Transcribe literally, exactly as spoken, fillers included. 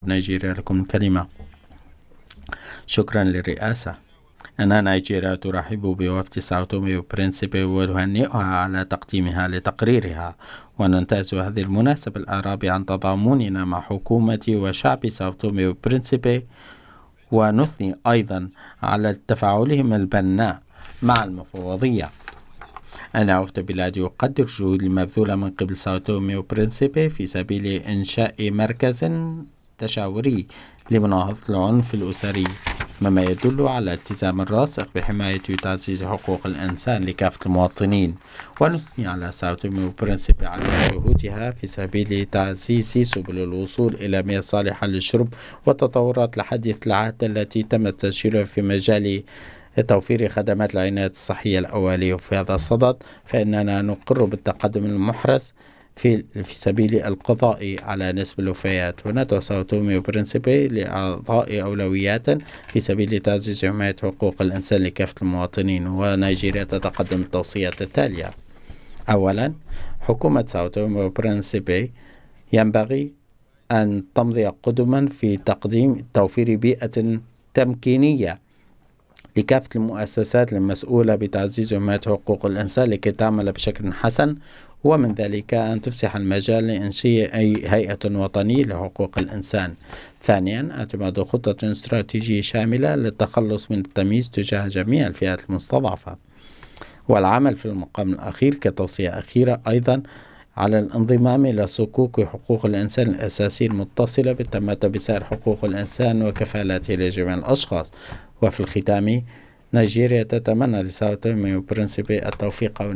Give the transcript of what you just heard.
نيجيريا لكم الكلمة. شكرا للرئاسة. أن نيجيريا ترحب بوفد ساو تومي وبرنسيبي وتهنئها على تقديمها لتقريرها، وننتهز هذه المناسبة الإعراب عن تضامننا مع حكومة وشعب ساو تومي وبرنسيبي، ونثني أيضا على تفاعلهم البناء مع المفوضية. أنا وفد بلادي يقدر الجهود المبذولة من قبل ساو تومي وبرنسيبي في سبيل إنشاء مركز تشاوري لمناهضة العنف الأسري، مما يدل على التزام راسخ بحماية وتعزيز حقوق الإنسان لكافة المواطنين. ونثني على ساو تومي وبرنسيبي على جهودها في سبيل تعزيز سبل الوصول إلى مياه صالحة للشرب والتطورات الحديثة العهد التي تم تسجيلها في مجال توفير خدمات العناية الصحية الأولية. وفي هذا الصدد فإننا نقر بالتقدم المحرز في في سبيل القضاء على نسب الوفيات، وندعو ساو تومي وبرنسيبي لإعطاء أولويات في سبيل تعزيز حماية حقوق الإنسان لكافة المواطنين. ونيجيريا تتقدم التوصيات التالية: أولا، حكومة ساو تومي وبرنسيبي ينبغي أن تمضي قدما في تقديم توفير بيئة تمكينية لكافة المؤسسات المسؤولة بتعزيز حماية حقوق الإنسان لكي تعمل بشكل حسن، ومن ذلك أن تفسح المجال لإنشاء أي هيئة وطنية لحقوق الإنسان. ثانيا، اعتماد خطة استراتيجية شاملة للتخلص من التمييز تجاه جميع الفئات المستضعفة. والعمل في المقام الأخير كتوصية أخيرة أيضا على الانضمام إلى صكوك حقوق الإنسان الأساسية المتصلة بالتمتع بسائر حقوق الإنسان وكفالته لجميع الأشخاص. وفي الختام، نيجيريا تتمنى لساو تومي وبرنسيبي التوفيق